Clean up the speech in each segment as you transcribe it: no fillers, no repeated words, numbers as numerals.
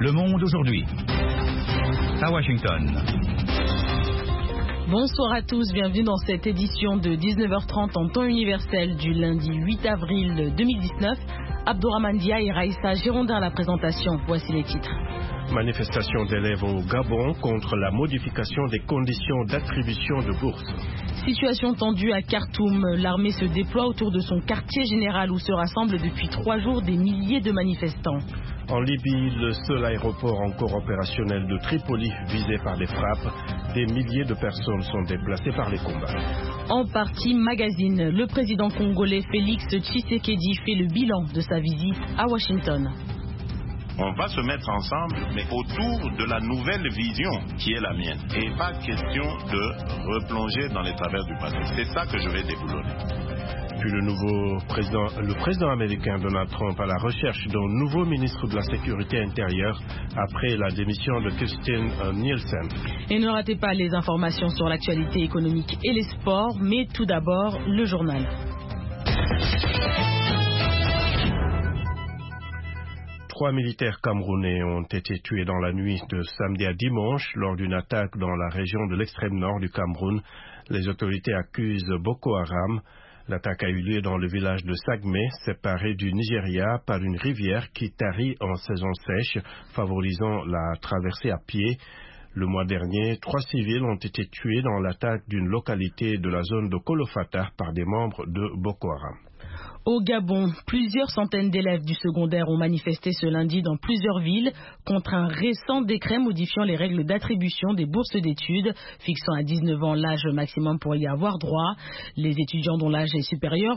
Le Monde aujourd'hui. À Washington. Bonsoir à tous, bienvenue dans cette édition de 19h30 en temps universel du lundi 8 avril 2019. Abdourahmane Dia et Raïssa Girondin à la présentation. Voici les titres. Manifestation d'élèves au Gabon contre la modification des conditions d'attribution de bourses. Situation tendue à Khartoum. L'armée se déploie autour de son quartier général où se rassemblent depuis 3 jours des milliers de manifestants. En Libye, le seul aéroport encore opérationnel de Tripoli visé par les frappes, des milliers de personnes sont déplacées par les combats. En partie magazine, le président congolais Félix Tshisekedi fait le bilan de sa visite à Washington. On va se mettre ensemble, mais autour de la nouvelle vision qui est la mienne. Et pas question de replonger dans les travers du passé. C'est ça que je vais déboulonner. Puis le président américain Donald Trump à la recherche d'un nouveau ministre de la Sécurité intérieure après la démission de Kirstjen Nielsen. Et ne ratez pas les informations sur l'actualité économique et les sports, mais tout d'abord le journal. Trois militaires camerounais ont été tués dans la nuit de samedi à dimanche lors d'une attaque dans la région de l'extrême nord du Cameroun. Les autorités accusent Boko Haram. L'attaque a eu lieu dans le village de Sagmé, séparé du Nigeria par une rivière qui tarit en saison sèche, favorisant la traversée à pied. Le mois dernier, 3 civils ont été tués dans l'attaque d'une localité de la zone de Kolofata par des membres de Boko Haram. Au Gabon, plusieurs centaines d'élèves du secondaire ont manifesté ce lundi dans plusieurs villes contre un récent décret modifiant les règles d'attribution des bourses d'études, fixant à 19 ans l'âge maximum pour y avoir droit. Les étudiants dont l'âge est supérieur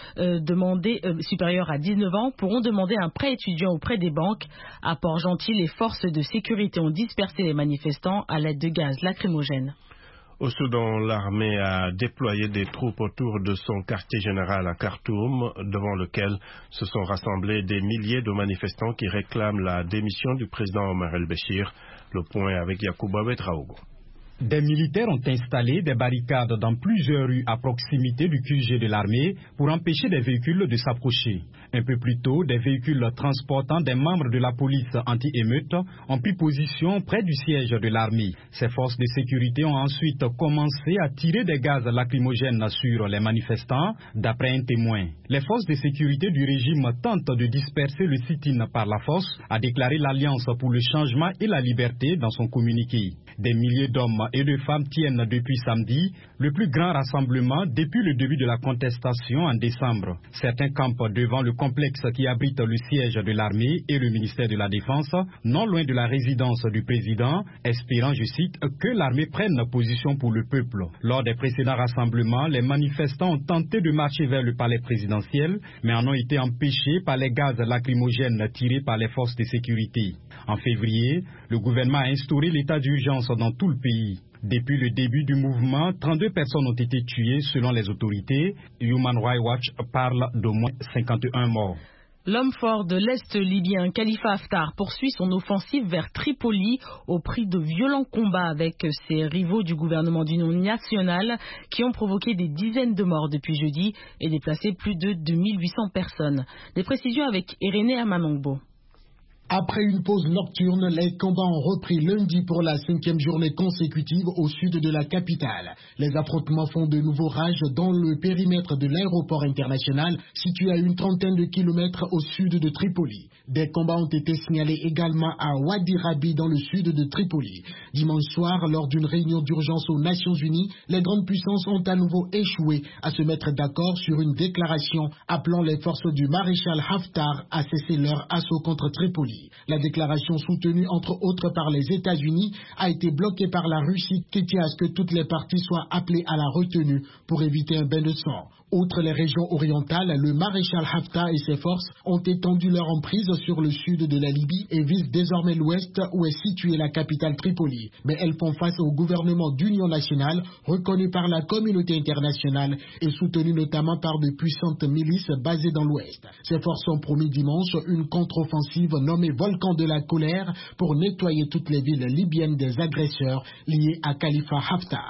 à 19 ans pourront demander un prêt étudiant auprès des banques. À Port-Gentil, les forces de sécurité ont dispersé les manifestants à l'aide de gaz lacrymogène. Au Soudan, l'armée a déployé des troupes autour de son quartier général à Khartoum, devant lequel se sont rassemblés des milliers de manifestants qui réclament la démission du président Omar el-Béchir. Le point avec Yacouba Ouedraogo. Des militaires ont installé des barricades dans plusieurs rues à proximité du QG de l'armée pour empêcher des véhicules de s'approcher. Un peu plus tôt, des véhicules transportant des membres de la police anti-émeute ont pris position près du siège de l'armée. Ces forces de sécurité ont ensuite commencé à tirer des gaz lacrymogènes sur les manifestants, d'après un témoin. Les forces de sécurité du régime tentent de disperser le sit-in par la force, a déclaré l'Alliance pour le changement et la liberté dans son communiqué. Des milliers d'hommes et de femmes tiennent depuis samedi le plus grand rassemblement depuis le début de la contestation en décembre. Certains campent devant le complexe qui abrite le siège de l'armée et le ministère de la Défense, non loin de la résidence du président, espérant, je cite, que l'armée prenne position pour le peuple. Lors des précédents rassemblements, les manifestants ont tenté de marcher vers le palais présidentiel, mais en ont été empêchés par les gaz lacrymogènes tirés par les forces de sécurité. En février, le gouvernement a instauré l'état d'urgence dans tout le pays. Depuis le début du mouvement, 32 personnes ont été tuées selon les autorités. Human Rights Watch parle d'au moins 51 morts. L'homme fort de l'Est libyen, Khalifa Haftar, poursuit son offensive vers Tripoli au prix de violents combats avec ses rivaux du gouvernement d'union nationale qui ont provoqué des dizaines de morts depuis jeudi et déplacé plus de 2800 personnes. Des précisions avec Irénée Amanongbo. Après une pause nocturne, les combats ont repris lundi pour la 5e journée consécutive au sud de la capitale. Les affrontements font de nouveau rage dans le périmètre de l'aéroport international situé à une trentaine de kilomètres au sud de Tripoli. Des combats ont été signalés également à Wadi Rabi dans le sud de Tripoli. Dimanche soir, lors d'une réunion d'urgence aux Nations Unies, les grandes puissances ont à nouveau échoué à se mettre d'accord sur une déclaration appelant les forces du maréchal Haftar à cesser leur assaut contre Tripoli. La déclaration soutenue entre autres par les États-Unis a été bloquée par la Russie qui tient à ce que toutes les parties soient appelées à la retenue pour éviter un bain de sang. Outre les régions orientales, le maréchal Haftar et ses forces ont étendu leur emprise sur le sud de la Libye et visent désormais l'ouest où est située la capitale Tripoli. Mais elles font face au gouvernement d'union nationale reconnu par la communauté internationale et soutenu notamment par de puissantes milices basées dans l'ouest. Ces forces ont promis dimanche une contre-offensive nommée Volcan de la colère pour nettoyer toutes les villes libyennes des agresseurs liés à Khalifa Haftar.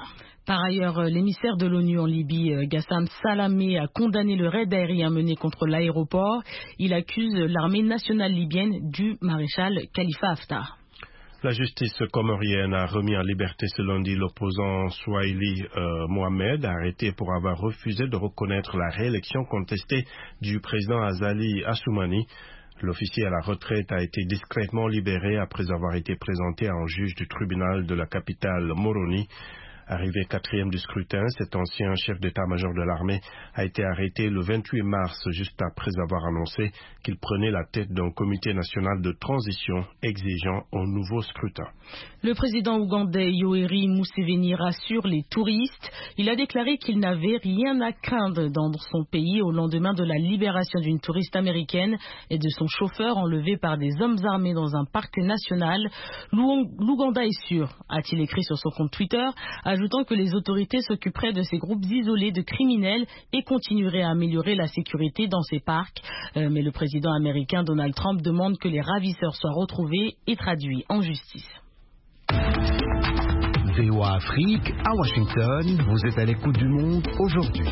Par ailleurs, l'émissaire de l'ONU en Libye, Gassam Salamé, a condamné le raid aérien mené contre l'aéroport. Il accuse l'armée nationale libyenne du maréchal Khalifa Haftar. La justice comorienne a remis en liberté ce lundi l'opposant Swahili Mohamed, arrêté pour avoir refusé de reconnaître la réélection contestée du président Azali Assoumani. L'officier à la retraite a été discrètement libéré après avoir été présenté à un juge du tribunal de la capitale Moroni. Arrivé 4e du scrutin, cet ancien chef d'état-major de l'armée a été arrêté le 28 mars, juste après avoir annoncé qu'il prenait la tête d'un comité national de transition exigeant un nouveau scrutin. Le président ougandais Yoweri Museveni rassure les touristes. Il a déclaré qu'il n'avait rien à craindre dans son pays au lendemain de la libération d'une touriste américaine et de son chauffeur enlevé par des hommes armés dans un parc national. L'Ouganda est sûr, a-t-il écrit sur son compte Twitter, ajoutant que les autorités s'occuperaient de ces groupes isolés de criminels et continueraient à améliorer la sécurité dans ces parcs. Mais le président américain Donald Trump demande que les ravisseurs soient retrouvés et traduits en justice. VOA Afrique, à Washington, vous êtes à l'écoute du monde aujourd'hui.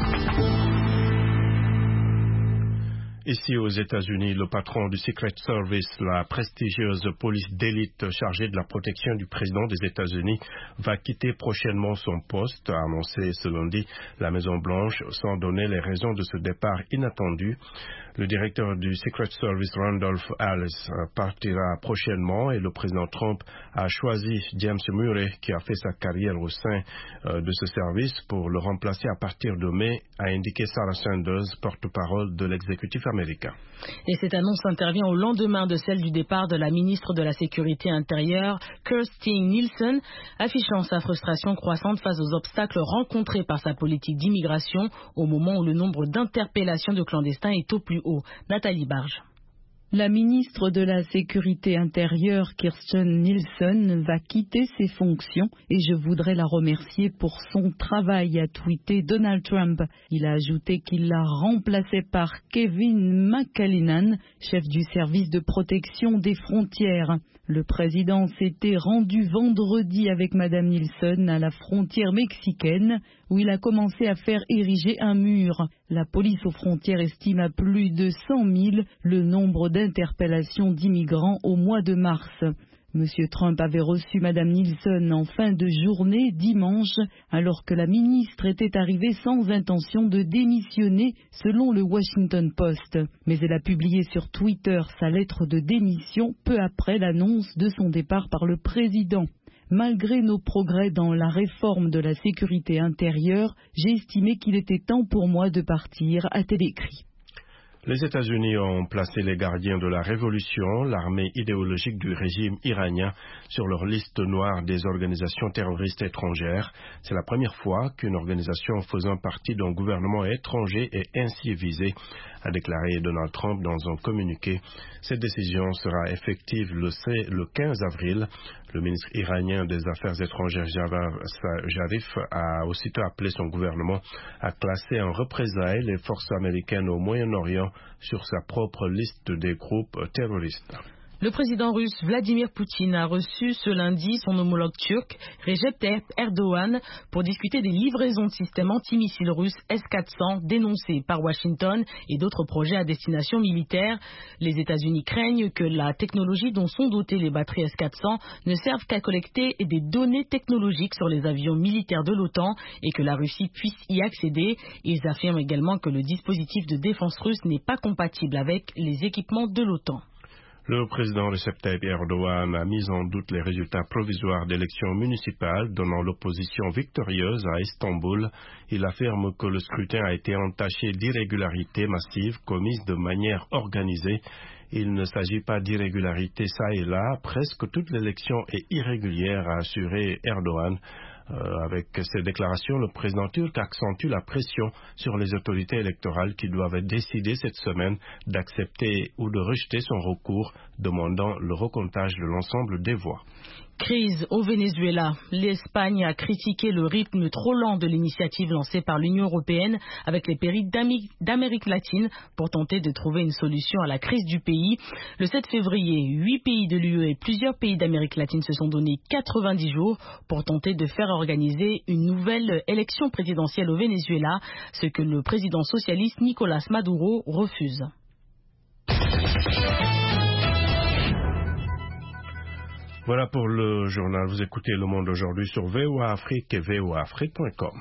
Ici aux États-Unis, le patron du Secret Service, la prestigieuse police d'élite chargée de la protection du président des États-Unis, va quitter prochainement son poste, a annoncé ce lundi la Maison-Blanche, sans donner les raisons de ce départ inattendu. Le directeur du Secret Service, Randolph Alice, partira prochainement et le président Trump a choisi James Murray, qui a fait sa carrière au sein de ce service, pour le remplacer à partir de mai, a indiqué Sarah Sanders, porte-parole de l'exécutif américain. Et cette annonce intervient au lendemain de celle du départ de la ministre de la Sécurité intérieure, Kirstjen Nielsen, affichant sa frustration croissante face aux obstacles rencontrés par sa politique d'immigration au moment où le nombre d'interpellations de clandestins est au plus haut. Nathalie Barge. La ministre de la Sécurité intérieure, Kirstjen Nielsen, va quitter ses fonctions et je voudrais la remercier pour son travail, a tweeté Donald Trump. Il a ajouté qu'il la remplaçait par Kevin McAleenan, chef du service de protection des frontières. Le président s'était rendu vendredi avec Madame Nielsen à la frontière mexicaine où il a commencé à faire ériger un mur. La police aux frontières estime à plus de 100 000 le nombre d'interpellations d'immigrants au mois de mars. Monsieur Trump avait reçu Madame Nielsen en fin de journée dimanche, alors que la ministre était arrivée sans intention de démissionner, selon le Washington Post. Mais elle a publié sur Twitter sa lettre de démission peu après l'annonce de son départ par le président. Malgré nos progrès dans la réforme de la sécurité intérieure, j'ai estimé qu'il était temps pour moi de partir, a-t-elle écrit. Les États-Unis ont placé les gardiens de la révolution, l'armée idéologique du régime iranien, sur leur liste noire des organisations terroristes étrangères. C'est la première fois qu'une organisation faisant partie d'un gouvernement étranger est ainsi visée, a déclaré Donald Trump dans un communiqué. Cette décision sera effective le 15 avril. Le ministre iranien des Affaires étrangères Javad Zarif a aussitôt appelé son gouvernement à classer en représailles les forces américaines au Moyen-Orient sur sa propre liste des groupes terroristes. Le président russe Vladimir Poutine a reçu ce lundi son homologue turc Recep Tayyip Erdogan pour discuter des livraisons de systèmes antimissiles russes S-400 dénoncés par Washington et d'autres projets à destination militaire. Les États-Unis craignent que la technologie dont sont dotées les batteries S-400 ne serve qu'à collecter des données technologiques sur les avions militaires de l'OTAN et que la Russie puisse y accéder. Ils affirment également que le dispositif de défense russe n'est pas compatible avec les équipements de l'OTAN. Le président Recep Tayyip Erdogan a mis en doute les résultats provisoires d'élections municipales, donnant l'opposition victorieuse à Istanbul. Il affirme que le scrutin a été entaché d'irrégularités massives commises de manière organisée. Il ne s'agit pas d'irrégularités ça et là. Presque toute l'élection est irrégulière, a assuré Erdogan. Avec ces déclarations, le président turc accentue la pression sur les autorités électorales qui doivent décider cette semaine d'accepter ou de rejeter son recours demandant le recomptage de l'ensemble des voix. Crise au Venezuela. L'Espagne a critiqué le rythme trop lent de l'initiative lancée par l'Union européenne avec les pays d'Amérique latine pour tenter de trouver une solution à la crise du pays. Le 7 février, 8 pays de l'UE et plusieurs pays d'Amérique latine se sont donné 90 jours pour tenter de faire organiser une nouvelle élection présidentielle au Venezuela, ce que le président socialiste Nicolás Maduro refuse. Voilà pour le journal. Vous écoutez Le Monde aujourd'hui sur VOA Afrique et voaafrique.com.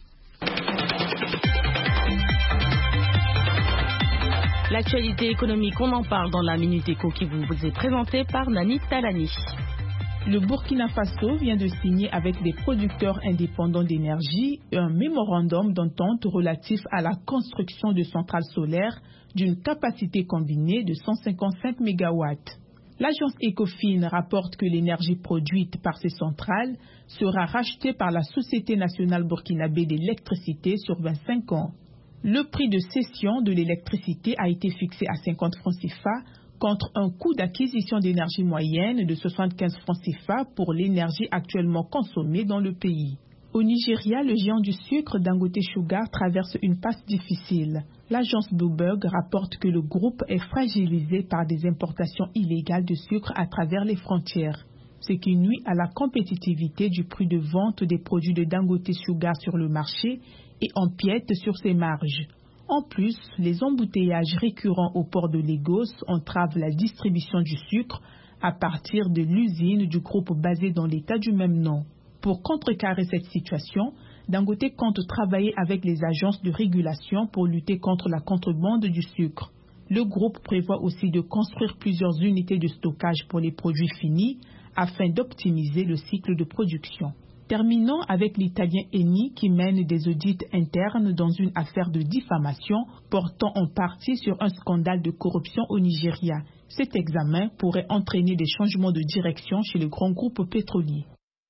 L'actualité économique, on en parle dans la Minute Éco qui vous est présentée par Nani Talani. Le Burkina Faso vient de signer avec des producteurs indépendants d'énergie un mémorandum d'entente relatif à la construction de centrales solaires d'une capacité combinée de 155 MW. L'agence Ecofin rapporte que l'énergie produite par ces centrales sera rachetée par la Société nationale burkinabé d'électricité sur 25 ans. Le prix de cession de l'électricité a été fixé à 50 francs CFA contre un coût d'acquisition d'énergie moyenne de 75 francs CFA pour l'énergie actuellement consommée dans le pays. Au Nigeria, le géant du sucre Dangote Sugar traverse une passe difficile. L'agence Bloomberg rapporte que le groupe est fragilisé par des importations illégales de sucre à travers les frontières, ce qui nuit à la compétitivité du prix de vente des produits de Dangote Sugar sur le marché et empiète sur ses marges. En plus, les embouteillages récurrents au port de Lagos entravent la distribution du sucre à partir de l'usine du groupe basé dans l'État du même nom. Pour contrecarrer cette situation, Dangote compte travailler avec les agences de régulation pour lutter contre la contrebande du sucre. Le groupe prévoit aussi de construire plusieurs unités de stockage pour les produits finis afin d'optimiser le cycle de production. Terminons avec l'Italien Eni qui mène des audits internes dans une affaire de diffamation portant en partie sur un scandale de corruption au Nigeria. Cet examen pourrait entraîner des changements de direction chez le grand groupe pétrolier.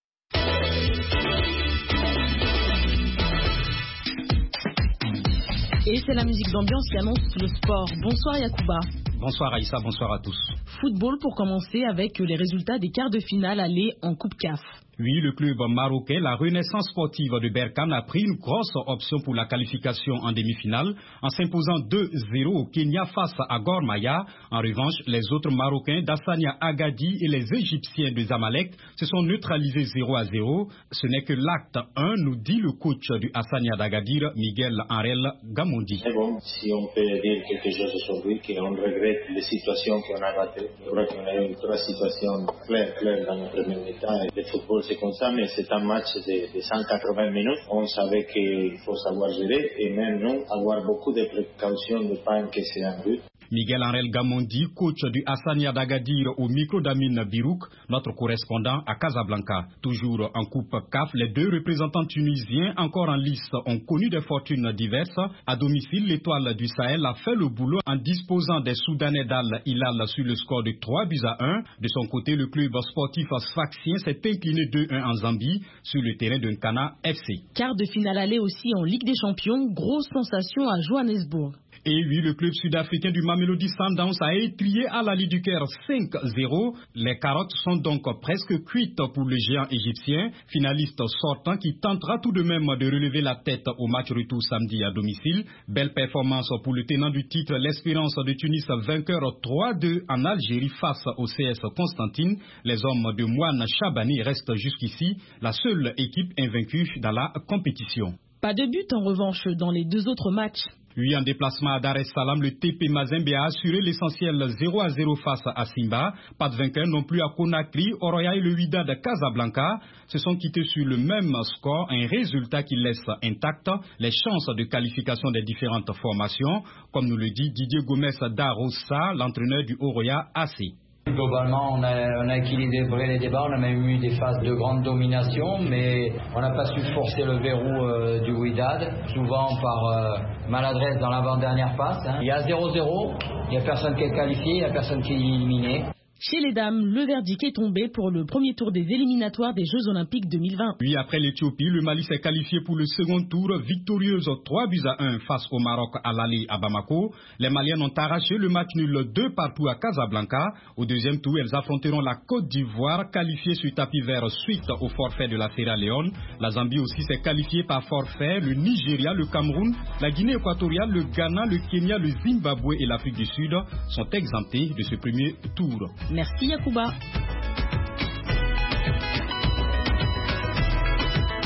Et c'est la musique d'ambiance qui annonce le sport. Bonsoir Yacouba. Bonsoir Aïssa, bonsoir à tous. Football pour commencer avec les résultats des quarts de finale aller en Coupe CAF. Oui, le club marocain, la Renaissance sportive de Berkane, a pris une grosse option pour la qualification en demi-finale en s'imposant 2-0 au Kenya face à Gor Mahia. En revanche, les autres Marocains d'Hassania Agadi et les Égyptiens de Zamalek se sont neutralisés 0-0. Ce n'est que l'acte 1, nous dit le coach du Hassania d'Agadir, Miguel Arel Gamondi. C'est bon, si on peut dire quelque chose aujourd'hui, qu'on regrette les situations qu'on a ratées. Je crois qu'on a eu 3 situations claires dans notre premier mi-temps. Le football, c'est comme ça, mais c'est un match de 180 minutes. On savait qu'il faut savoir gérer et même nous, avoir beaucoup de précautions de ne pas encaisser un but. Miguel Arel Gamondi, coach du Hassania d'Agadir au micro d'Amin Birouk, notre correspondant à Casablanca. Toujours en Coupe CAF, les deux représentants tunisiens encore en lice ont connu des fortunes diverses. À domicile, l'étoile du Sahel a fait le boulot en disposant des Soudanais d'Al Hilal sur le score de 3-1. De son côté, le club sportif sfaxien s'est incliné 2-1 en Zambie sur le terrain de Nkana FC. Quart de finale aller aussi en Ligue des Champions, grosse sensation à Johannesburg. Et oui, le club sud-africain du Mamelodi Sundowns a étrié à la Liducaire 5-0. Les carottes sont donc presque cuites pour le géant égyptien, finaliste sortant qui tentera tout de même de relever la tête au match retour samedi à domicile. Belle performance pour le tenant du titre, l'Espérance de Tunis, vainqueur 3-2 en Algérie face au CS Constantine. Les hommes de Moine Chabani restent jusqu'ici la seule équipe invaincue dans la compétition. Pas de but en revanche dans les deux autres matchs. Oui, en déplacement à Dar es Salaam, le TP Mazembe a assuré l'essentiel 0-0 face à Simba. Pas de vainqueur non plus à Conakry, Oroya et le Wydad de Casablanca se sont quittés sur le même score, un résultat qui laisse intact les chances de qualification des différentes formations, comme nous le dit Didier Gomez Darossa, l'entraîneur du Oroya AC. Globalement, on a équilibré les débats, on a même eu des phases de grande domination, mais on n'a pas su forcer le verrou du Wydad, souvent par maladresse dans l'avant-dernière passe. Il y a 0-0, il n'y a personne qui est qualifié, il n'y a personne qui est éliminé. Chez les dames, le verdict est tombé pour le premier tour des éliminatoires des Jeux Olympiques 2020. Oui, après l'Éthiopie, le Mali s'est qualifié pour le second tour, victorieuse 3-1 face au Maroc à l'aller à Bamako. Les Maliennes ont arraché le match nul 2-2 à Casablanca. Au deuxième tour, elles affronteront la Côte d'Ivoire, qualifiée sur tapis vert suite au forfait de la Sierra Leone. La Zambie aussi s'est qualifiée par forfait. Le Nigeria, le Cameroun, la Guinée équatoriale, le Ghana, le Kenya, le Zimbabwe et l'Afrique du Sud sont exemptés de ce premier tour. Merci Yacouba.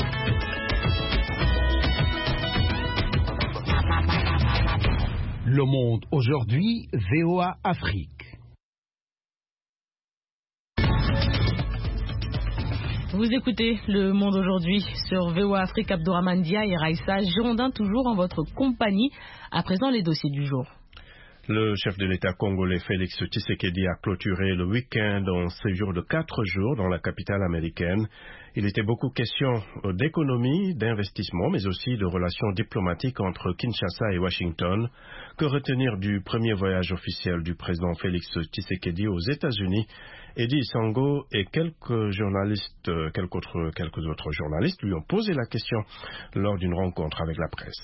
Le Monde aujourd'hui, VOA Afrique. Vous écoutez Le Monde aujourd'hui sur VOA Afrique. Abdourahmane Dia et Raïssa Girondin toujours en votre compagnie. À présent, les dossiers du jour. Le chef de l'État congolais Félix Tshisekedi a clôturé le week-end en séjour de 4 jours dans la capitale américaine. Il était beaucoup question d'économie, d'investissement, mais aussi de relations diplomatiques entre Kinshasa et Washington. Que retenir du premier voyage officiel du président Félix Tshisekedi aux États-Unis? Eddie Sango et quelques autres journalistes lui ont posé la question lors d'une rencontre avec la presse.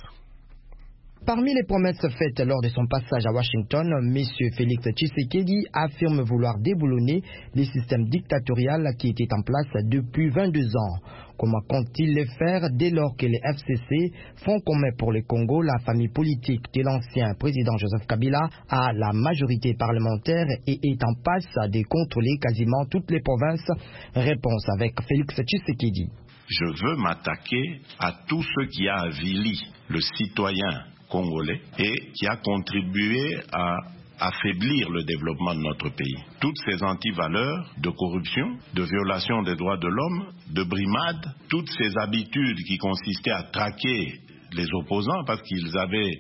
Parmi les promesses faites lors de son passage à Washington, M. Félix Tshisekedi affirme vouloir déboulonner les systèmes dictatoriaux qui étaient en place depuis 22 ans. Comment compte-t-il le faire dès lors que les FCC font commun pour le Congo, la famille politique de l'ancien président Joseph Kabila a la majorité parlementaire et est en passe de contrôler quasiment toutes les provinces? Réponse avec Félix Tshisekedi. Je veux m'attaquer à tout ce qui a avili le citoyen congolais et qui a contribué à affaiblir le développement de notre pays. Toutes ces antivaleurs de corruption, de violation des droits de l'homme, de brimade, toutes ces habitudes qui consistaient à traquer les opposants parce qu'ils avaient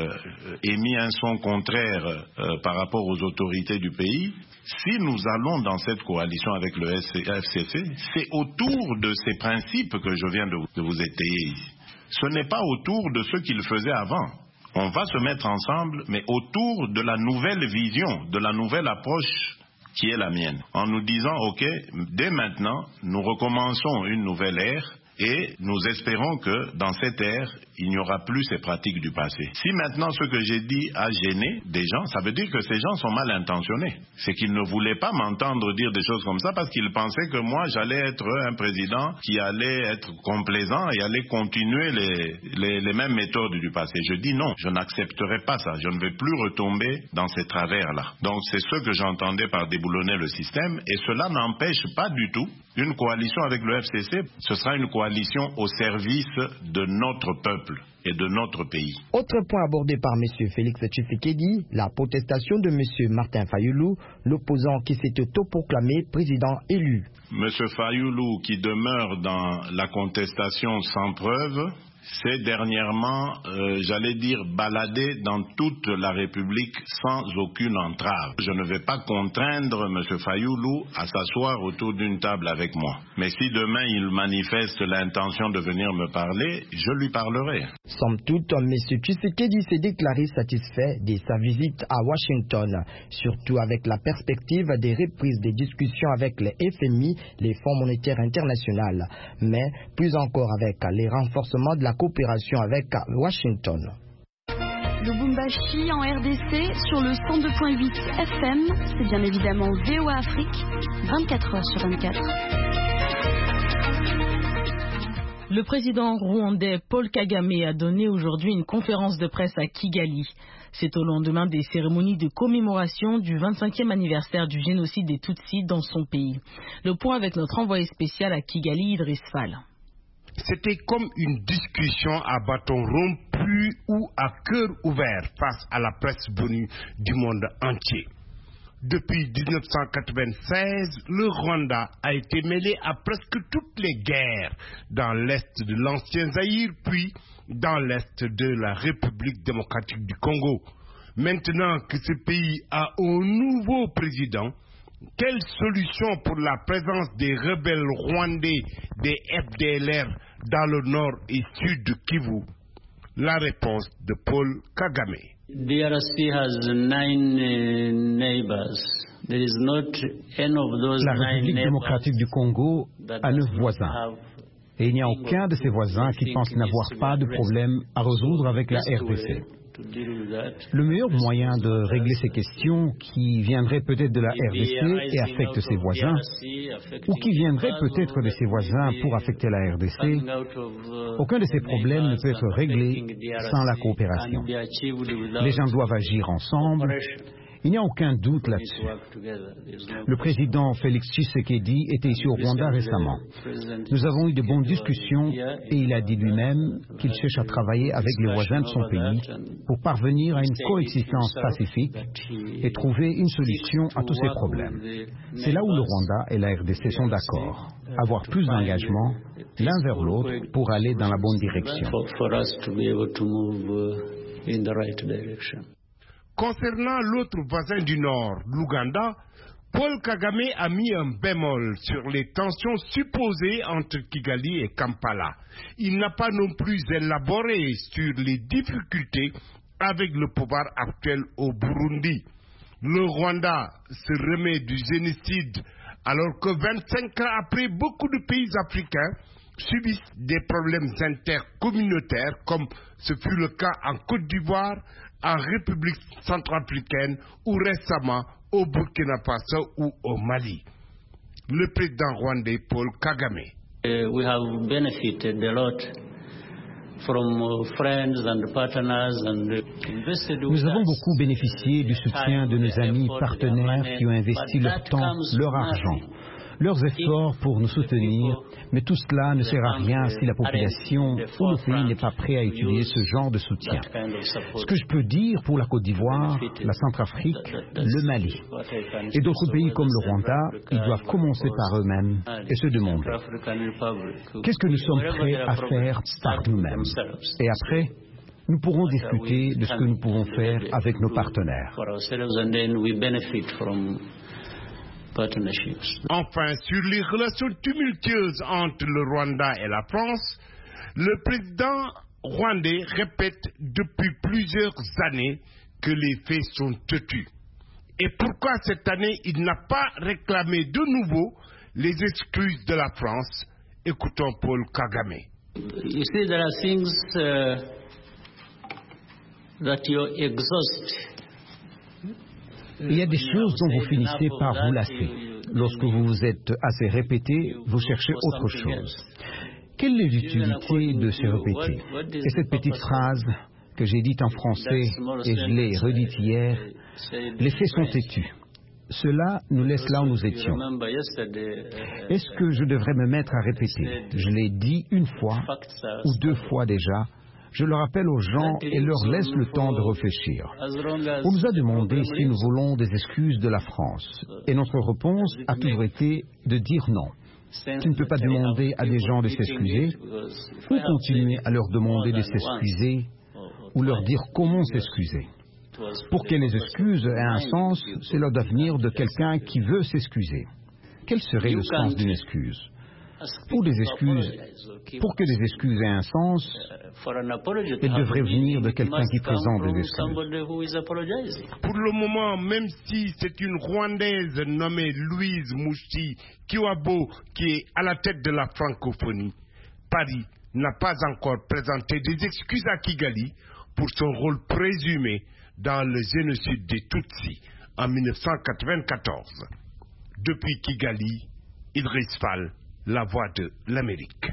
émis un son contraire par rapport aux autorités du pays. Si nous allons dans cette coalition avec le FCC, c'est autour de ces principes que je viens de vous étayer ici. Ce n'est pas autour de ce qu'ils faisaient avant. On va se mettre ensemble, mais autour de la nouvelle vision, de la nouvelle approche qui est la mienne. En nous disant, OK, dès maintenant, nous recommençons une nouvelle ère et nous espérons que dans cette ère, il n'y aura plus ces pratiques du passé. Si maintenant ce que j'ai dit a gêné des gens, ça veut dire que ces gens sont mal intentionnés. C'est qu'ils ne voulaient pas m'entendre dire des choses comme ça parce qu'ils pensaient que moi j'allais être un président qui allait être complaisant et allait continuer les mêmes méthodes du passé. Je dis non, je n'accepterai pas ça. Je ne vais plus retomber dans ces travers-là. Donc c'est ce que j'entendais par déboulonner le système et cela n'empêche pas du tout une coalition avec le FCC. Ce sera une coalition au service de notre peuple et de notre pays. Autre point abordé par M. Félix Tshisekedi, la protestation de M. Martin Fayoulou, l'opposant qui s'est autoproclamé président élu. M. Fayoulou, qui demeure dans la contestation sans preuve, s'est dernièrement, j'allais dire, baladé dans toute la République sans aucune entrave. Je ne vais pas contraindre M. Fayoulou à s'asseoir autour d'une table avec moi. Mais si demain il manifeste l'intention de venir me parler, je lui parlerai. Somme toute, M. Tshisekedi s'est déclaré satisfait de sa visite à Washington, surtout avec la perspective des reprises des discussions avec les FMI, les Fonds monétaires internationaux, mais plus encore avec les renforcements de la coopération avec Washington. Lubumbashi en RDC sur le 102.8 FM, c'est bien évidemment VOA Afrique, 24 heures sur 24. Le président rwandais Paul Kagame a donné aujourd'hui une conférence de presse à Kigali. C'est au lendemain des cérémonies de commémoration du 25e anniversaire du génocide des Tutsis dans son pays. Le point avec notre envoyé spécial à Kigali, Idriss Fall. C'était comme une discussion à bâton rompu ou à cœur ouvert face à la presse venue du monde entier. Depuis 1996, le Rwanda a été mêlé à presque toutes les guerres dans l'est de l'ancien Zaïre, puis dans l'est de la République démocratique du Congo. Maintenant que ce pays a un nouveau président, quelle solution pour la présence des rebelles rwandais des FDLR dans le nord et sud de Kivu? La réponse de Paul Kagame. DRC has 9 neighbors. There is not any of those. La République démocratique du Congo a 9 voisins. Et il n'y a aucun de ces voisins qui pense n'avoir pas de problème à résoudre avec la RDC. Le meilleur moyen de régler ces questions qui viendraient peut-être de la RDC et affectent ses voisins, ou qui viendraient peut-être de ses voisins pour affecter la RDC, aucun de ces problèmes ne peut être réglé sans la coopération. Les gens doivent agir ensemble Il n'y a aucun doute là-dessus. Le président Félix Tshisekedi était ici au Rwanda récemment. Nous avons eu de bonnes discussions et il a dit lui-même qu'il cherche à travailler avec les voisins de son pays pour parvenir à une coexistence pacifique et trouver une solution à tous ces problèmes. C'est là où le Rwanda et la RDC sont d'accord. Avoir plus d'engagement l'un vers l'autre pour aller dans la bonne direction. Concernant l'autre voisin du Nord, l'Ouganda, Paul Kagame a mis un bémol sur les tensions supposées entre Kigali et Kampala. Il n'a pas non plus élaboré sur les difficultés avec le pouvoir actuel au Burundi. Le Rwanda se remet du génocide alors que 25 ans après, beaucoup de pays africains subissent des problèmes intercommunautaires comme ce fut le cas en Côte d'Ivoire, en République centrafricaine ou récemment au Burkina Faso ou au Mali. Le président rwandais Paul Kagame. We have benefited a lot from friends and partners and invested. Nous avons beaucoup bénéficié du soutien de nos amis partenaires qui ont investi leur temps, leur argent, leurs efforts pour nous soutenir, mais tout cela ne sert à rien si la population ou le pays n'est pas prêt à utiliser ce genre de soutien. Ce que je peux dire pour la Côte d'Ivoire, la Centrafrique, le Mali et d'autres pays comme le Rwanda, ils doivent commencer par eux-mêmes et se demander qu'est-ce que nous sommes prêts à faire par nous-mêmes. Et après, nous pourrons discuter de ce que nous pouvons faire avec nos partenaires. Enfin, sur les relations tumultueuses entre le Rwanda et la France, le président rwandais répète depuis plusieurs années que les faits sont têtus. Et pourquoi cette année il n'a pas réclamé de nouveau les excuses de la France? Écoutons Paul Kagame. You see, there are things that you exhaust. Il y a des choses dont vous finissez par vous lasser. Lorsque vous vous êtes assez répété, vous cherchez autre chose. Quelle est l'utilité de se répéter? Et cette petite phrase que j'ai dite en français et je l'ai redite hier, les faits sont têtus. Cela nous laisse là où nous étions. Est-ce que je devrais me mettre à répéter? Je l'ai dit une fois ou deux fois déjà. Je le rappelle aux gens et leur laisse le temps de réfléchir. On nous a demandé si nous voulons des excuses de la France. Et notre réponse a toujours été de dire non. Tu ne peux pas demander à des gens de s'excuser ou continuer à leur demander de s'excuser ou leur dire comment s'excuser. Pour que les excuses aient un sens, cela doit venir de quelqu'un qui veut s'excuser. Quel serait le sens d'une excuse? Pour que des excuses aient un sens, elles devraient venir de quelqu'un qui présente des excuses. Pour le moment, même si c'est une Rwandaise nommée Louise Mouchi Kiwabo qui est à la tête de la francophonie, Paris n'a pas encore présenté des excuses à Kigali pour son rôle présumé dans le génocide des Tutsis en 1994. Depuis Kigali, Idriss Fall, la voix de l'Amérique.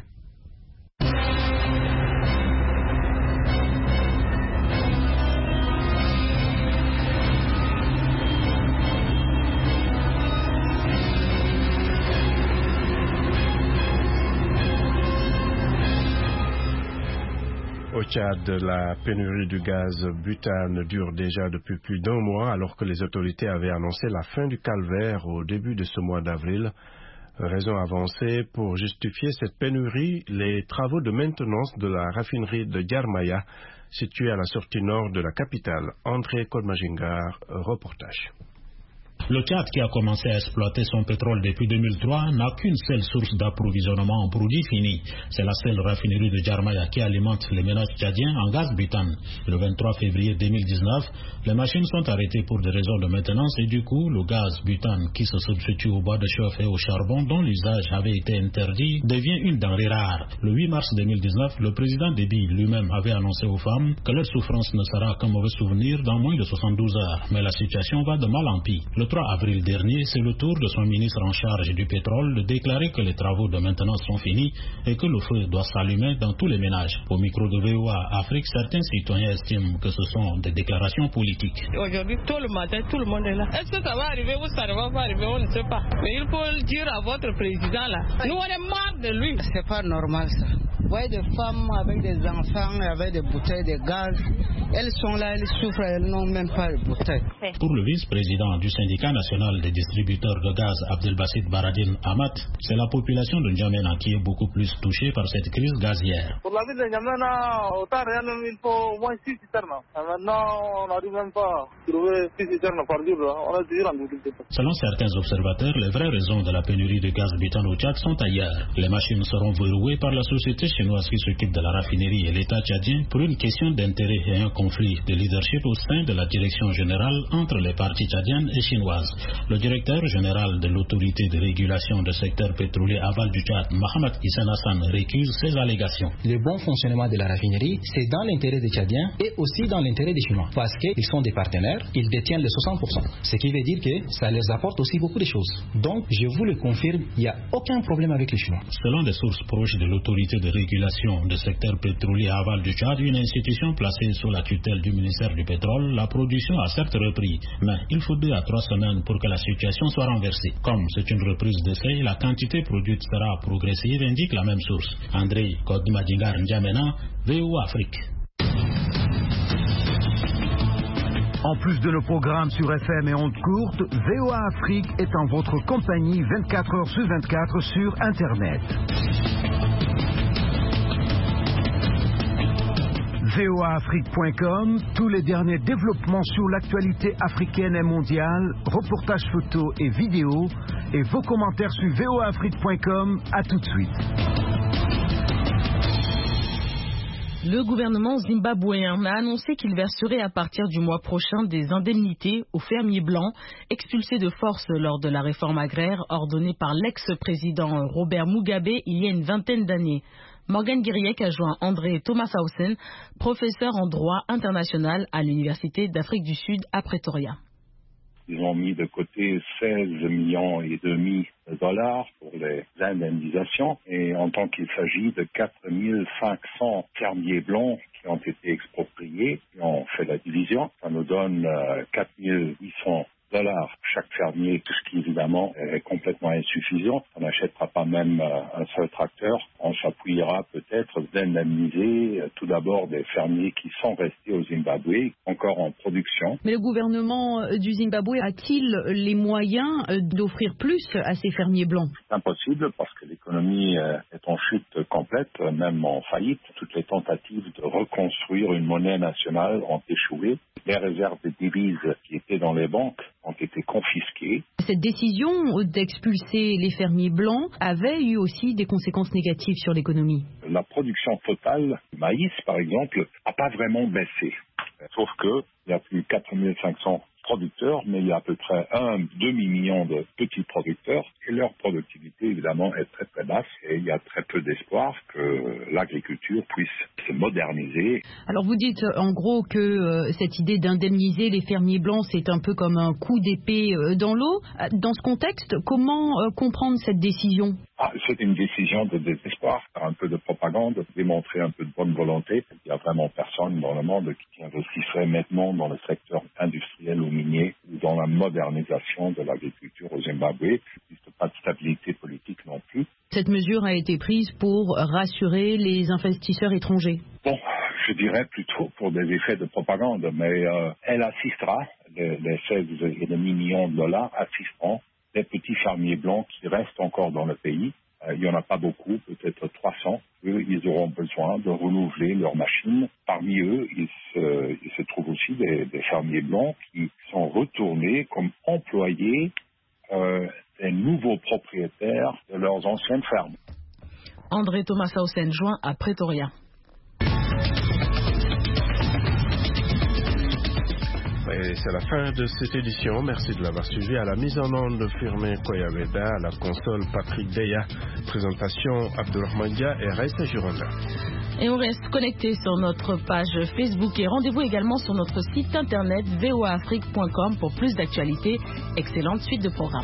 Au Tchad, la pénurie du gaz butane dure déjà depuis plus d'un mois alors que les autorités avaient annoncé la fin du calvaire au début de ce mois d'avril. Raison avancée pour justifier cette pénurie, les travaux de maintenance de la raffinerie de Yarmaya, située à la sortie nord de la capitale. André Kodmajingar, reportage. Le Tchad, qui a commencé à exploiter son pétrole depuis 2003, n'a qu'une seule source d'approvisionnement en produits finis. C'est la seule raffinerie de Yarmaya qui alimente les ménages tchadiens en gaz butane. Le 23 février 2019, les machines sont arrêtées pour des raisons de maintenance et du coup, le gaz butane qui se substitue au bois de chauffe et au charbon dont l'usage avait été interdit devient une denrée rare. Le 8 mars 2019, le président Déby lui-même avait annoncé aux femmes que leur souffrance ne sera qu'un mauvais souvenir dans moins de 72 heures. Mais la situation va de mal en pis. Le 3 23 avril dernier, c'est le tour de son ministre en charge du pétrole de déclarer que les travaux de maintenance sont finis et que le feu doit s'allumer dans tous les ménages. Au micro de VOA Afrique, certains citoyens estiment que ce sont des déclarations politiques. Aujourd'hui, tôt le matin, tout le monde est là. Est-ce que ça va arriver ou ça ne va pas arriver? On ne sait pas. Mais il faut le dire à votre président là. Nous, on est marre de lui. C'est pas normal ça. Vous voyez des femmes avec des enfants, avec des bouteilles de gaz. Elles sont là, elles souffrent, elles n'ont même pas de bouteilles. Pour le vice-président du syndicat national des distributeurs de gaz, Abdelbasit Baradine Amat, c'est la population de N'Djamena qui est beaucoup plus touchée par cette crise gazière. Pour la ville de N'Djamena, au Tarien, il faut au moins 6 citernes. Maintenant, on n'arrive même pas à trouver 6 citernes par jour. On est toujours en difficulté. Selon certains observateurs, les vraies raisons de la pénurie de gaz butane au Tchad sont ailleurs. Les machines seront verrouillées par la société chinoise qui s'occupe de la raffinerie et l'État tchadien pour une question d'intérêt et un conflit de leadership au sein de la direction générale entre les parties tchadiennes et chinoises. Le directeur général de l'autorité de régulation du secteur pétrolier aval du Tchad, Mohamed Hissène Hassan, récuse ces allégations. Le bon fonctionnement de la raffinerie, c'est dans l'intérêt des Tchadiens et aussi dans l'intérêt des Chinois, parce qu'ils sont des partenaires, ils détiennent les 60%, ce qui veut dire que ça leur apporte aussi beaucoup de choses. Donc, je vous le confirme, il n'y a aucun problème avec les Chinois. Selon des sources proches de l'autorité de régulation du secteur pétrolier aval du Tchad, une institution placée sous la tutelle du ministère du pétrole, la production a certes repris, mais il faut 2 à 3 semaines pour que la situation soit renversée. Comme c'est une reprise d'essai, la quantité produite sera progressive, indique la même source. André Kodmadingar N'Djamena, VOA Afrique. En plus de nos programmes sur FM et ondes courtes, VOA Afrique est en votre compagnie 24 heures sur 24 sur Internet. voaafrique.com, tous les derniers développements sur l'actualité africaine et mondiale, reportages photos et vidéos, et vos commentaires sur voaafrique.com. À tout de suite. Le gouvernement zimbabwéen a annoncé qu'il verserait à partir du mois prochain des indemnités aux fermiers blancs expulsés de force lors de la réforme agraire ordonnée par l'ex-président Robert Mugabe il y a une vingtaine d'années. Morgan Guiriec a joint André Thomas-Hausen, professeur en droit international à l'Université d'Afrique du Sud à Pretoria. Ils ont mis de côté 16,5 millions de dollars pour les indemnisations. Et en tant qu'il s'agit de 4500 fermiers blancs qui ont été expropriés, qui ont fait la division, ça nous donne 4800 dollars chaque fermier, tout ce qui évidemment est complètement insuffisant. On n'achètera pas même un seul tracteur. On s'appuiera peut-être d'indemniser tout d'abord des fermiers qui sont restés au Zimbabwe, encore en production. Mais le gouvernement du Zimbabwe a-t-il les moyens d'offrir plus à ces fermiers blancs? C'est impossible parce que l'économie est en chute complète, même en faillite. Toutes les tentatives de reconstruire une monnaie nationale ont échoué. Les réserves de devises qui étaient dans les banques ont été confisquées. Cette décision d'expulser les fermiers blancs avait eu aussi des conséquences négatives sur l'économie. La production totale du maïs, par exemple, n'a pas vraiment baissé. Sauf qu'il y a plus de 4500 producteurs, mais il y a à peu près 1 demi-million de petits producteurs et leur productivité, évidemment, est très très basse et il y a très peu d'espoir que l'agriculture puisse se moderniser. Alors vous dites en gros que cette idée d'indemniser les fermiers blancs, c'est un peu comme un coup d'épée dans l'eau. Dans ce contexte, comment comprendre cette décision ? C'est une décision de désespoir, faire un peu de propagande, démontrer un peu de bonne volonté. Il n'y a vraiment personne dans le monde qui investirait maintenant dans le secteur industriel ou minier ou dans la modernisation de l'agriculture au Zimbabwe. Il n'existe pas de stabilité politique non plus. Cette mesure a été prise pour rassurer les investisseurs étrangers. Bon, je dirais plutôt pour des effets de propagande, mais elle assistera, les 16,5 millions de dollars assisteront les petits fermiers blancs qui restent encore dans le pays. Il n'y en a pas beaucoup, peut-être 300. Eux, ils auront besoin de renouveler leurs machines. Parmi eux, il se trouve aussi des fermiers blancs qui sont retournés comme employés des nouveaux propriétaires de leurs anciennes fermes. André Thomas-Hausen joint à Pretoria. Et c'est la fin de cette édition. Merci de l'avoir suivi. À la mise en onde de Firmin Koyaveda, à la console Patrick Deya, présentation Abdourahmane Dia et Raïssa Juranda. Et on reste connecté sur notre page Facebook et rendez-vous également sur notre site internet voaafrique.com pour plus d'actualités. Excellente suite de programmes.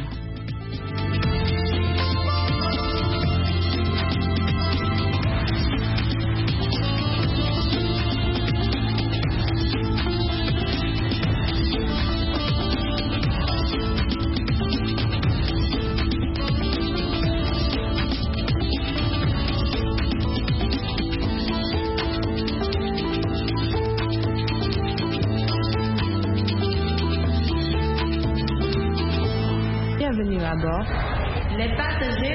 Les passagers